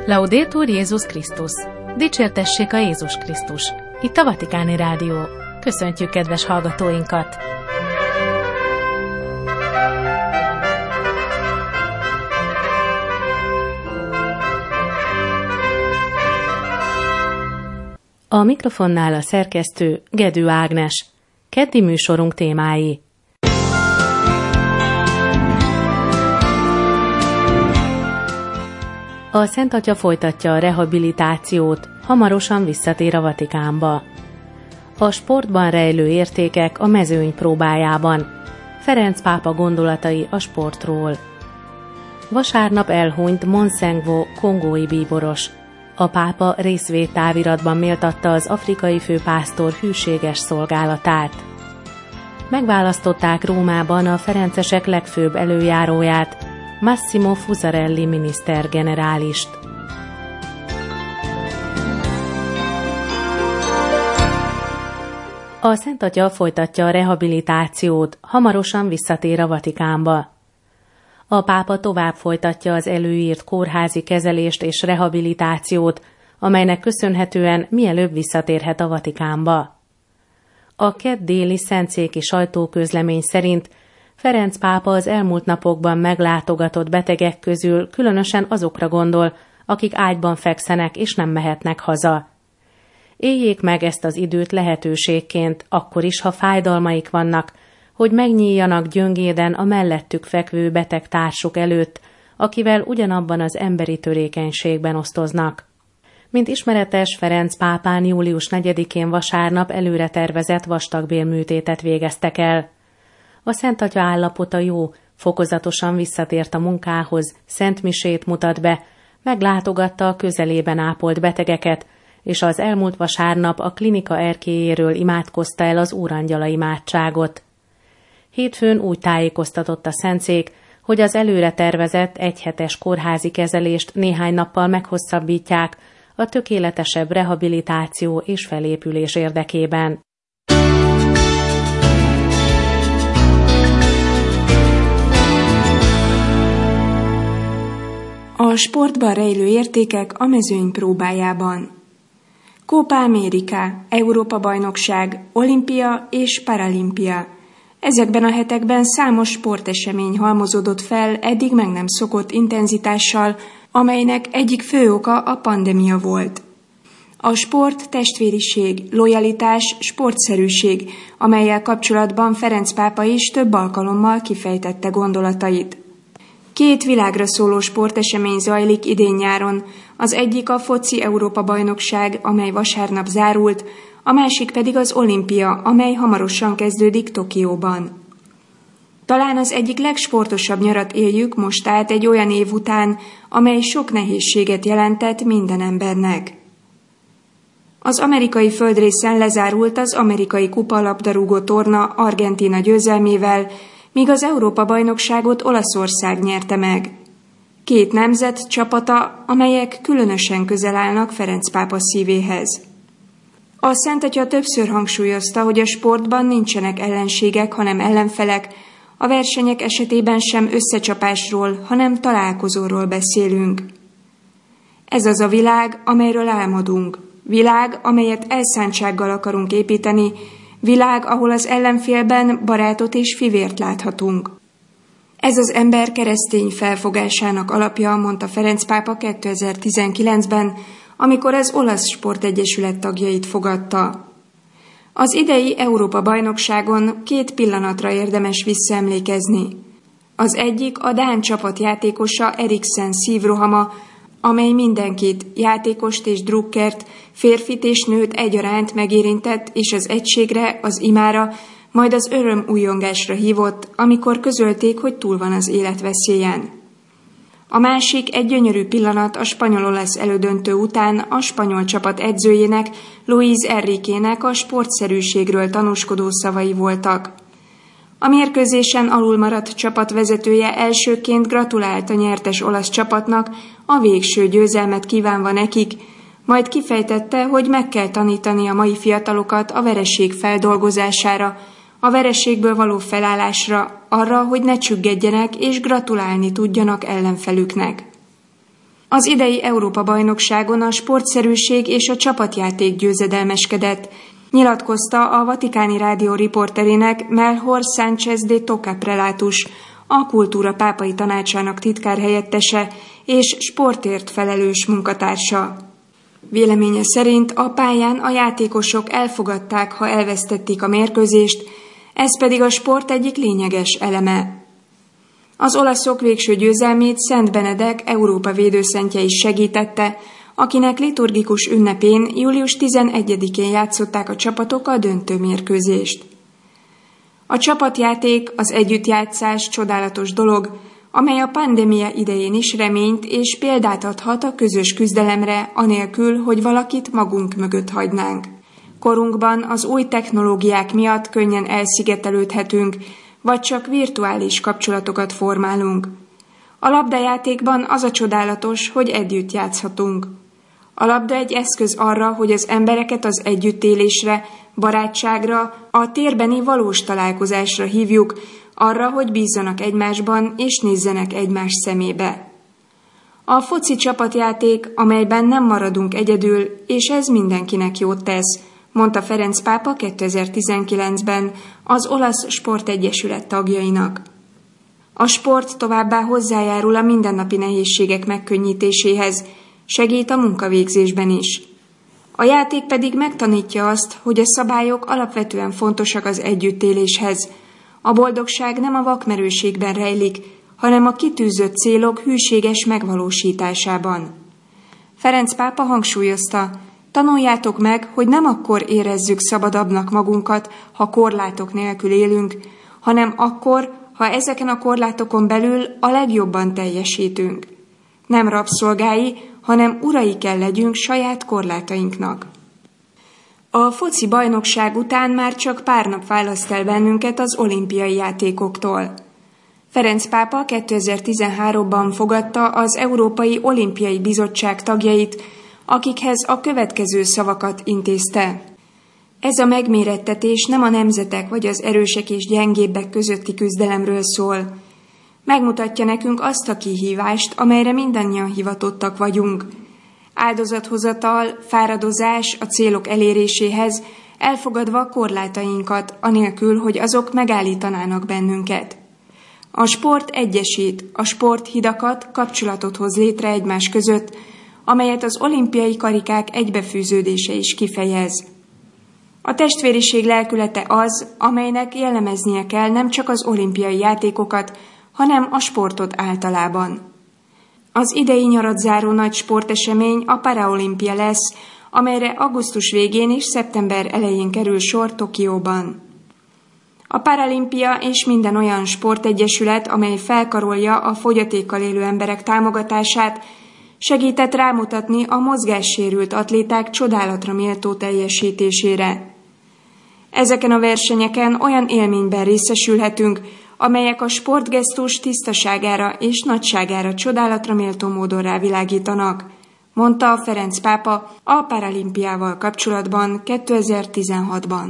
Laudetur Jézus Krisztus! Dicsértessék a Jézus Krisztus! Itt a Vatikáni Rádió. Köszöntjük kedves hallgatóinkat! A mikrofonnál a szerkesztő Gedő Ágnes. Keddi műsorunk témái. A Szent Atya folytatja a rehabilitációt, hamarosan visszatér a Vatikánba. A sportban rejlő értékek a mezőny próbájában. Ferenc pápa gondolatai a sportról. Vasárnap elhunyt Monsengwo kongói bíboros. A pápa részvédtáviratban méltatta az afrikai főpásztor hűséges szolgálatát. Megválasztották Rómában a ferencesek legfőbb előjáróját, Massimo Fusarelli minisztergenerálist. A Szent Atya folytatja a rehabilitációt, hamarosan visszatér a Vatikánba. A pápa tovább folytatja az előírt kórházi kezelést és rehabilitációt, amelynek köszönhetően mielőbb visszatérhet a Vatikánba. A kedd déli szentszéki sajtóközlemény szerint Ferenc pápa az elmúlt napokban meglátogatott betegek közül különösen azokra gondol, akik ágyban fekszenek és nem mehetnek haza. Éljék meg ezt az időt lehetőségként, akkor is, ha fájdalmaik vannak, hogy megnyíljanak gyöngéden a mellettük fekvő beteg társuk előtt, akivel ugyanabban az emberi törékenységben osztoznak. Mint ismeretes, Ferenc pápán július 4-én vasárnap előre tervezett vastagbélműtétet végeztek el. A Szent Atya állapota jó, fokozatosan visszatért a munkához, szentmisét mutat be, meglátogatta a közelében ápolt betegeket, és az elmúlt vasárnap a klinika erkélyéről imádkozta el az Úrangyala imádságot. Hétfőn úgy tájékoztatott a szentszék, hogy az előre tervezett egyhetes kórházi kezelést néhány nappal meghosszabbítják a tökéletesebb rehabilitáció és felépülés érdekében. A sportban rejlő értékek a mezőny próbájában. Copa America, Európa-bajnokság, olimpia és paralimpia. Ezekben a hetekben számos sportesemény halmozódott fel eddig meg nem szokott intenzitással, amelynek egyik fő oka a pandémia volt. A sport testvériség, lojalitás, sportszerűség, amellyel kapcsolatban Ferenc pápa is több alkalommal kifejtette gondolatait. 2 világra szóló sportesemény zajlik idén-nyáron, az egyik a foci Európa-bajnokság, amely vasárnap zárult, a másik pedig az olimpia, amely hamarosan kezdődik Tokióban. Talán az egyik legsportosabb nyarat éljük most át egy olyan év után, amely sok nehézséget jelentett minden embernek. Az amerikai földrészen lezárult az amerikai kupa-labdarúgó torna Argentína győzelmével, míg az Európa-bajnokságot Olaszország nyerte meg. 2 nemzet csapata, amelyek különösen közel állnak Ferenc pápa szívéhez. A Szent Atya többször hangsúlyozta, hogy a sportban nincsenek ellenségek, hanem ellenfelek, a versenyek esetében sem összecsapásról, hanem találkozóról beszélünk. Ez az a világ, amelyről álmodunk. Világ, amelyet elszántsággal akarunk építeni, világ, ahol az ellenfélben barátot és fivért láthatunk. Ez az ember keresztény felfogásának alapja, mondta Ferenc pápa 2019-ben, amikor az Olasz Sportegyesület tagjait fogadta. Az idei Európa-bajnokságon 2 pillanatra érdemes visszaemlékezni. Az egyik a dán csapat játékosa Eriksen szívrohama, amely mindenkit, játékost és drukkert, férfit és nőt egyaránt megérintett, és az egységre, az imára, majd az örömújongásra hívott, amikor közölték, hogy túl van az életveszélyen. A másik egy gyönyörű pillanat a spanyol-olasz elődöntő után a spanyol csapat edzőjének, Luis Enriquének a sportszerűségről tanúskodó szavai voltak. A mérkőzésen alulmaradt csapatvezetője elsőként gratulált a nyertes olasz csapatnak, a végső győzelmet kívánva nekik, majd kifejtette, hogy meg kell tanítani a mai fiatalokat a vereség feldolgozására, a vereségből való felállásra, arra, hogy ne csüggedjenek és gratulálni tudjanak ellenfelüknek. Az idei Európa-bajnokságon a sportszerűség és a csapatjáték győzedelmeskedett, nyilatkozta a Vatikáni Rádió riporterének Melchor Sánchez de Toca prelátus, a Kultúra Pápai Tanácsának titkárhelyettese és sportért felelős munkatársa. Véleménye szerint a pályán a játékosok elfogadták, ha elvesztették a mérkőzést, ez pedig a sport egyik lényeges eleme. Az olaszok végső győzelmét Szent Benedek Európa védőszentje is segítette, akinek liturgikus ünnepén július 11-én játszották a csapatok a döntő mérkőzést. A csapatjáték, az együttjátszás csodálatos dolog, amely a pandémia idején is reményt és példát adhat a közös küzdelemre, anélkül, hogy valakit magunk mögött hagynánk. Korunkban az új technológiák miatt könnyen elszigetelődhetünk, vagy csak virtuális kapcsolatokat formálunk. A labdajátékban az a csodálatos, hogy együtt játszhatunk. A labda egy eszköz arra, hogy az embereket az együttélésre, barátságra, a térbeni valós találkozásra hívjuk, arra, hogy bízzanak egymásban és nézzenek egymás szemébe. A foci csapatjáték, amelyben nem maradunk egyedül, és ez mindenkinek jót tesz, mondta Ferenc pápa 2019-ben az Olasz Sportegyesület tagjainak. A sport továbbá hozzájárul a mindennapi nehézségek megkönnyítéséhez, segít a munkavégzésben is. A játék pedig megtanítja azt, hogy a szabályok alapvetően fontosak az együttéléshez. A boldogság nem a vakmerőségben rejlik, hanem a kitűzött célok hűséges megvalósításában. Ferenc pápa hangsúlyozta, tanuljátok meg, hogy nem akkor érezzük szabadabbnak magunkat, ha korlátok nélkül élünk, hanem akkor, ha ezeken a korlátokon belül a legjobban teljesítünk. Nem rabszolgái, hanem urai kell legyünk saját korlátainknak. A foci bajnokság után már csak pár nap választ el bennünket az olimpiai játékoktól. Ferenc pápa 2013-ban fogadta az Európai Olimpiai Bizottság tagjait, akikhez a következő szavakat intézte. Ez a megmérettetés nem a nemzetek vagy az erősek és gyengébbek közötti küzdelemről szól. Megmutatja nekünk azt a kihívást, amelyre mindannyian hivatottak vagyunk. Áldozathozatal, fáradozás a célok eléréséhez, elfogadva korlátainkat, anélkül, hogy azok megállítanának bennünket. A sport egyesít, a sport hidakat, kapcsolatot hoz létre egymás között, amelyet az olimpiai karikák egybefűződése is kifejez. A testvériség lelkülete az, amelynek jellemeznie kell nem csak az olimpiai játékokat, hanem a sportot általában. Az idei nyarat záró nagy sportesemény a Paraolimpia lesz, amelyre augusztus végén és szeptember elején kerül sor Tokióban. A Paralimpia és minden olyan sportegyesület, amely felkarolja a fogyatékkal élő emberek támogatását, segített rámutatni a mozgássérült atléták csodálatra méltó teljesítésére. Ezeken a versenyeken olyan élményben részesülhetünk, amelyek a sportgesztus tisztaságára és nagyságára csodálatra méltó módon rávilágítanak, mondta a Ferenc pápa a Paralimpiával kapcsolatban 2016-ban.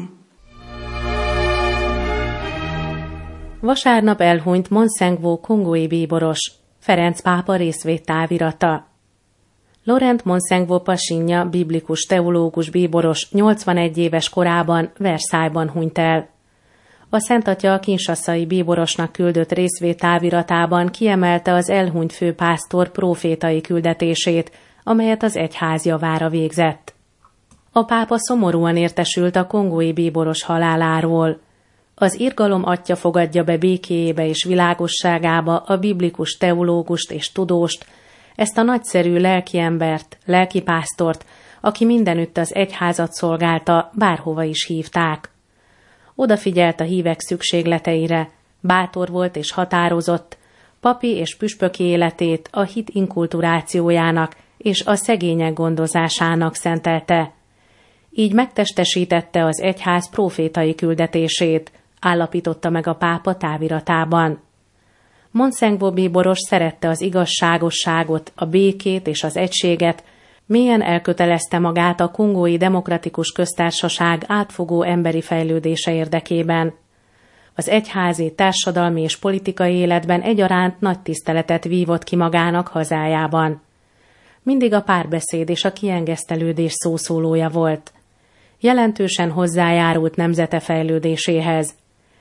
Vasárnap elhunyt Monsengwo kongói bíboros, Ferenc pápa részvédtávirata. Laurent Monsengwo Pashinja, biblikus teológus bíboros 81 éves korában Versailles-ban hunyt el. A Szent Atya a kinshaszai bíborosnak küldött részvédtáviratában kiemelte az elhunyt főpásztor prófétai küldetését, amelyet az egyház javára végzett. A pápa szomorúan értesült a kongói bíboros haláláról. Az irgalom Atya fogadja be békéjébe és világosságába a biblikus teológust és tudóst, ezt a nagyszerű lelkiembert, lelkipásztort, aki mindenütt az egyházat szolgálta, bárhova is hívták. Odafigyelt a hívek szükségleteire, bátor volt és határozott, papi és püspöki életét a hit inkulturációjának és a szegények gondozásának szentelte. Így megtestesítette az egyház prófétai küldetését, állapította meg a pápa táviratában. Monsengwo bíboros szerette az igazságosságot, a békét és az egységet, mélyen elkötelezte magát a Kongói Demokratikus Köztársaság átfogó emberi fejlődése érdekében. Az egyházi, társadalmi és politikai életben egyaránt nagy tiszteletet vívott ki magának hazájában. mindig a párbeszéd és a kiengesztelődés szószólója volt. Jelentősen hozzájárult nemzete fejlődéséhez.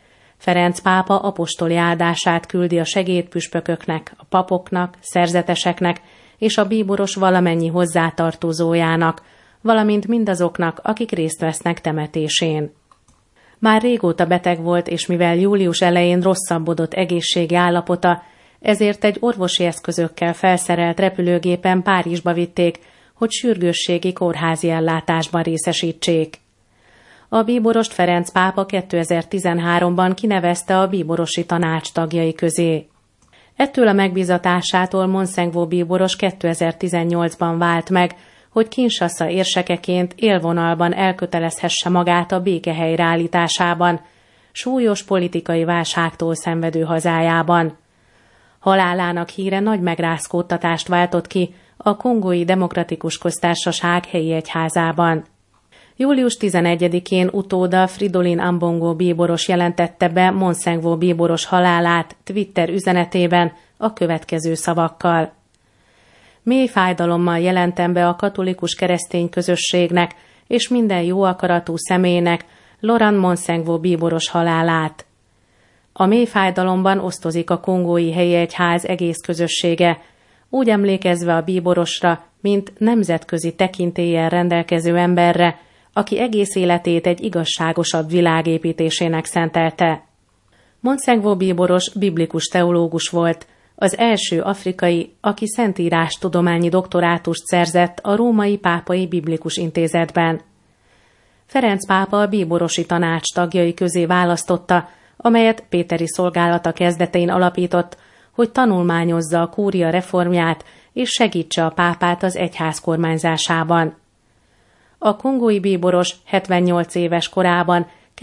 Ferenc pápa apostoli áldását küldi a segédpüspököknek, a papoknak, szerzeteseknek és a bíboros valamennyi hozzátartozójának, valamint mindazoknak, akik részt vesznek temetésén. Már régóta beteg volt, és mivel július elején rosszabbodott egészségi állapota, ezért egy orvosi eszközökkel felszerelt repülőgépen Párizsba vitték, hogy sürgősségi kórházi ellátásban részesítsék. A bíborost Ferenc pápa 2013-ban kinevezte a bíborosi tanács tagjai közé. Ettől a megbízatásától Monsengwo bíboros 2018-ban vált meg, hogy Kinshasa érsekeként élvonalban elkötelezhesse magát a béke helyreállításában, súlyos politikai válságtól szenvedő hazájában. Halálának híre nagy megrázkódtatást váltott ki a Kongói Demokratikus Köztársaság helyi egyházában. Július 11-én utóda Fridolin Ambongo bíboros jelentette be Monsengwo bíboros halálát Twitter üzenetében a következő szavakkal. Mély fájdalommal jelentem be a katolikus keresztény közösségnek és minden jó akaratú személynek Laurent Monsengwo bíboros halálát. A mély fájdalomban osztozik a kongói helyi egyház egész közössége, úgy emlékezve a bíborosra, mint nemzetközi tekintéllyel rendelkező emberre, aki egész életét egy igazságosabb világ építésének szentelte. Monsengwo bíboros biblikus teológus volt, az első afrikai, aki szentírástudományi doktorátust szerzett a Római Pápai Biblikus Intézetben. Ferenc pápa a bíborosi tanács tagjai közé választotta, amelyet péteri szolgálata kezdetén alapított, hogy tanulmányozza a kúria reformját és segítse a pápát az egyház kormányzásában. A kongói bíboros 78 éves korában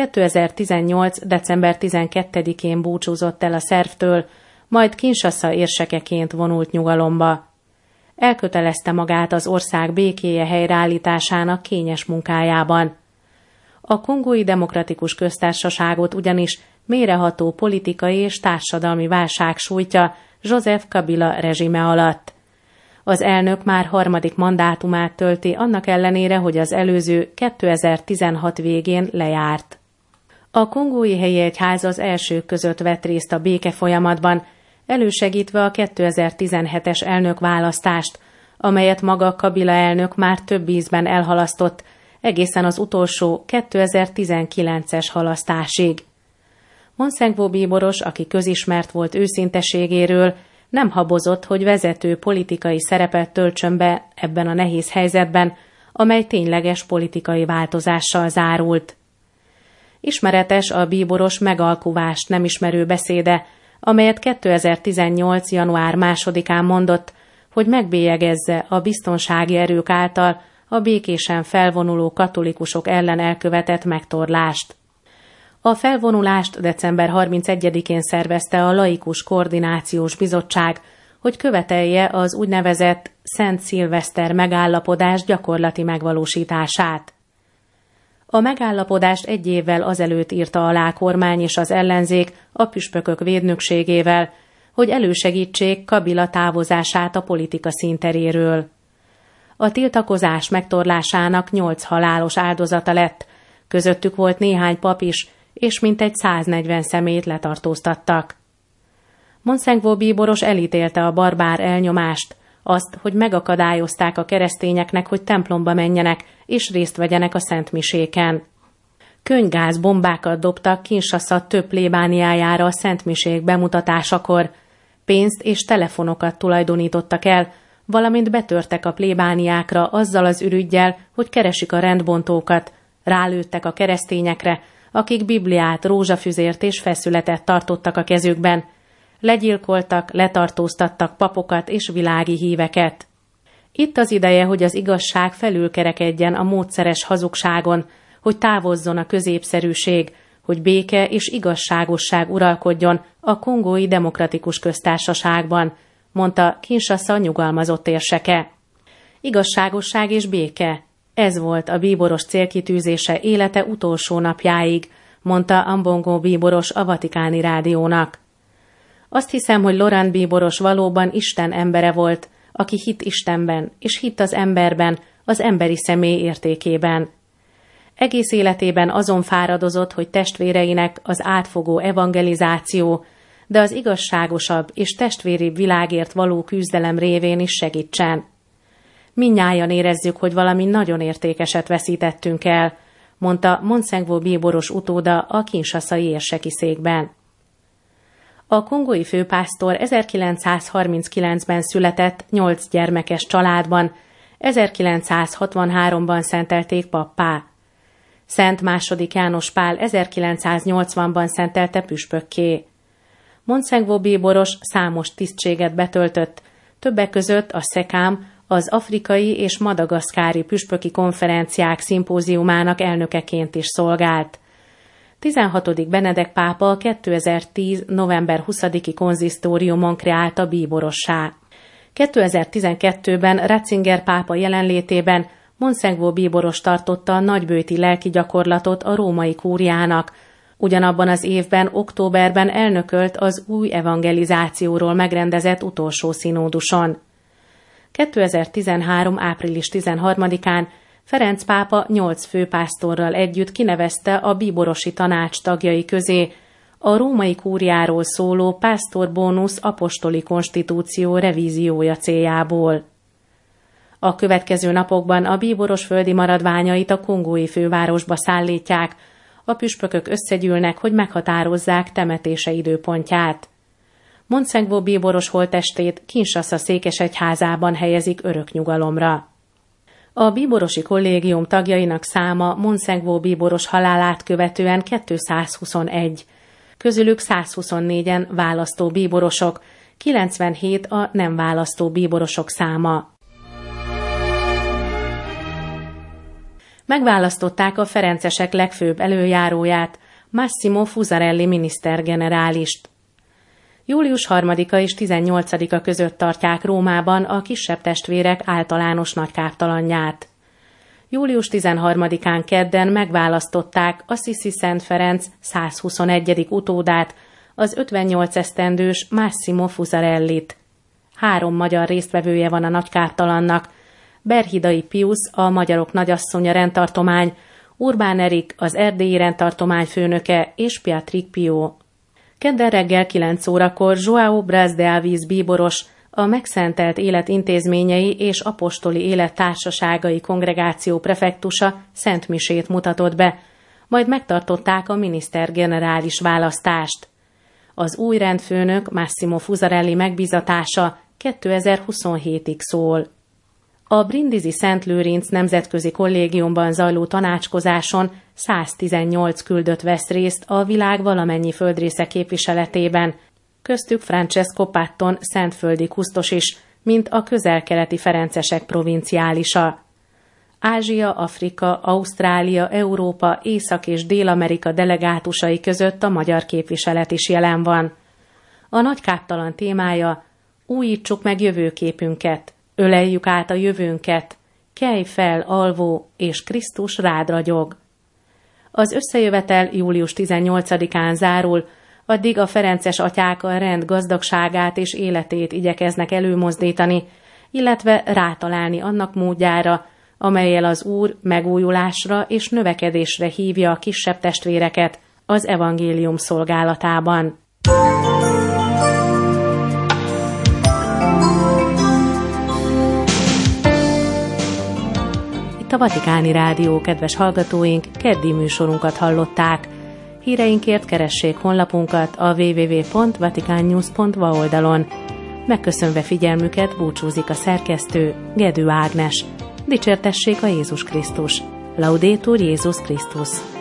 2018. december 12-én búcsúzott el a szervtől, majd Kinshasa érsekeként vonult nyugalomba. Elkötelezte magát az ország békéje helyreállításának kényes munkájában. A Kongói Demokratikus Köztársaságot ugyanis mélyreható politikai és társadalmi válság sújtja Joseph Kabila rezsime alatt. Az elnök már harmadik mandátumát tölti, annak ellenére, hogy az előző 2016 végén lejárt. A kongói helyi egyház az elsők között vett részt a béke folyamatban, elősegítve a 2017-es elnökválasztást, amelyet maga Kabila elnök már több ízben elhalasztott, egészen az utolsó 2019-es halasztásig. Monsengwo bíboros, aki közismert volt őszinteségéről, nem habozott, hogy vezető politikai szerepet töltsön be ebben a nehéz helyzetben, amely tényleges politikai változással zárult. Ismeretes a bíboros megalkuvást nem ismerő beszéde, amelyet 2018. január 2-án mondott, hogy megbélyegezze a biztonsági erők által a békésen felvonuló katolikusok ellen elkövetett megtorlást. A felvonulást december 31-én szervezte a Laikus Koordinációs Bizottság, hogy követelje az úgynevezett Szent Szilveszter megállapodás gyakorlati megvalósítását. A megállapodást egy évvel azelőtt írta alá kormány és az ellenzék a püspökök védnökségével, hogy elősegítsék Kabila távozását a politika színteréről. A tiltakozás megtorlásának 8 halálos áldozata lett, közöttük volt néhány pap is, és mintegy 140 személyt letartóztattak. Monsengwo bíboros elítélte a barbár elnyomást, azt, hogy megakadályozták a keresztényeknek, hogy templomba menjenek és részt vegyenek a szentmiséken. Könyvgáz bombákat dobtak Kinshasa több plébániájára a szentmisék bemutatásakor, pénzt és telefonokat tulajdonítottak el, valamint betörtek a plébániákra azzal az ürüggyel, hogy keresik a rendbontókat, rálőttek a keresztényekre, akik Bibliát, rózsafüzért és feszületet tartottak a kezükben. Legyilkoltak, letartóztattak papokat és világi híveket. Itt az ideje, hogy az igazság felülkerekedjen a módszeres hazugságon, hogy távozzon a középszerűség, hogy béke és igazságosság uralkodjon a Kongói Demokratikus Köztársaságban, mondta Kinshasa nyugalmazott érseke. Igazságosság és béke, ez volt a bíboros célkitűzése élete utolsó napjáig, mondta Ambongo bíboros a Vatikáni Rádiónak. Azt hiszem, hogy Laurent bíboros valóban Isten embere volt, aki hitt Istenben, és hitt az emberben, az emberi személy értékében. Egész életében azon fáradozott, hogy testvéreinek az átfogó evangelizáció, de az igazságosabb és testvéribb világért való küzdelem révén is segítsen. Mindnyájan érezzük, hogy valami nagyon értékeset veszítettünk el, mondta Monsengwo bíboros utóda a kinshasai érseki székben. A kongói főpásztor 1939-ben született 8 gyermekes családban, 1963-ban szentelték pappá. Szent II. János Pál 1980-ban szentelte püspökké. Monsengwo bíboros számos tisztséget betöltött, többek között a SECAM, az afrikai és madagaszkári püspöki konferenciák szimpóziumának elnökeként is szolgált. 16. Benedek pápa 2010. november 20-i konzisztóriumon kreálta bíborossá. 2012-ben Ratzinger pápa jelenlétében Monsengwo bíboros tartotta a nagybőti lelki gyakorlatot a római kúriának. Ugyanabban az évben, októberben elnökölt az új evangelizációról megrendezett utolsó színóduson. 2013. április 13-án Ferenc pápa 8 főpásztorral együtt kinevezte a bíborosi tanács tagjai közé a római kúriáról szóló Pastor Bonus apostoli konstitúció revíziója céljából. A következő napokban a bíboros földi maradványait a kongói fővárosba szállítják, a püspökök összegyűlnek, hogy meghatározzák temetése időpontját. Monsengwo bíboros holttestét Kinshasa székesegyházában helyezik örök nyugalomra. A bíborosi kollégium tagjainak száma Monsengwo bíboros halálát követően 221, közülük 124-en választó bíborosok, 97 a nem választó bíborosok száma. Megválasztották a ferencesek legfőbb előjáróját, Massimo Fusarelli minisztergenerálist. Július 3-a és 18-a között tartják Rómában a kisebb testvérek általános nagykáptalanját. Július 13-án kedden megválasztották Assisi Szent Ferenc 121. utódát, az 58 esztendős Massimo Fusarellit. 3 magyar résztvevője van a nagykáptalannak: Berhidai Piusz, a magyarok nagyasszonya rendtartomány, Urbán Erik, az erdélyi rendtartomány főnöke, és Piatrik Pio. Kedden reggel 9 órakor João Braz de Aviz bíboros, a Megszentelt Élet Intézményei és Apostoli Élet Társaságai Kongregáció prefektusa szentmisét mutatott be, majd megtartották a minisztergenerális választást. Az új rendfőnök Massimo Fusarelli megbízatása 2027-ig szól. A brindisi Szent Lőrinc nemzetközi kollégiumban zajló tanácskozáson 118 küldött vesz részt a világ valamennyi földrésze képviseletében, köztük Francesco Patton szentföldi kusztos is, mint a közel-keleti ferencesek provinciálisa. Ázsia, Afrika, Ausztrália, Európa, Észak- és Dél-Amerika delegátusai között a magyar képviselet is jelen van. A nagykáptalan témája: újítsuk meg jövőképünket, öleljük át a jövőnket, kelj fel, alvó, és Krisztus rád ragyog. Az összejövetel július 18-án zárul, addig a ferences atyák a rend gazdagságát és életét igyekeznek előmozdítani, illetve rátalálni annak módjára, amellyel az Úr megújulásra és növekedésre hívja a kisebb testvéreket az evangélium szolgálatában. Itt a Vatikáni Rádió, kedves hallgatóink, keddi műsorunkat hallották. Híreinkért keressék honlapunkat a www.vaticannews.va oldalon. Megköszönve figyelmüket búcsúzik a szerkesztő, Gedő Ágnes. Dicsértessék a Jézus Krisztus. Laudetur Jézus Krisztus.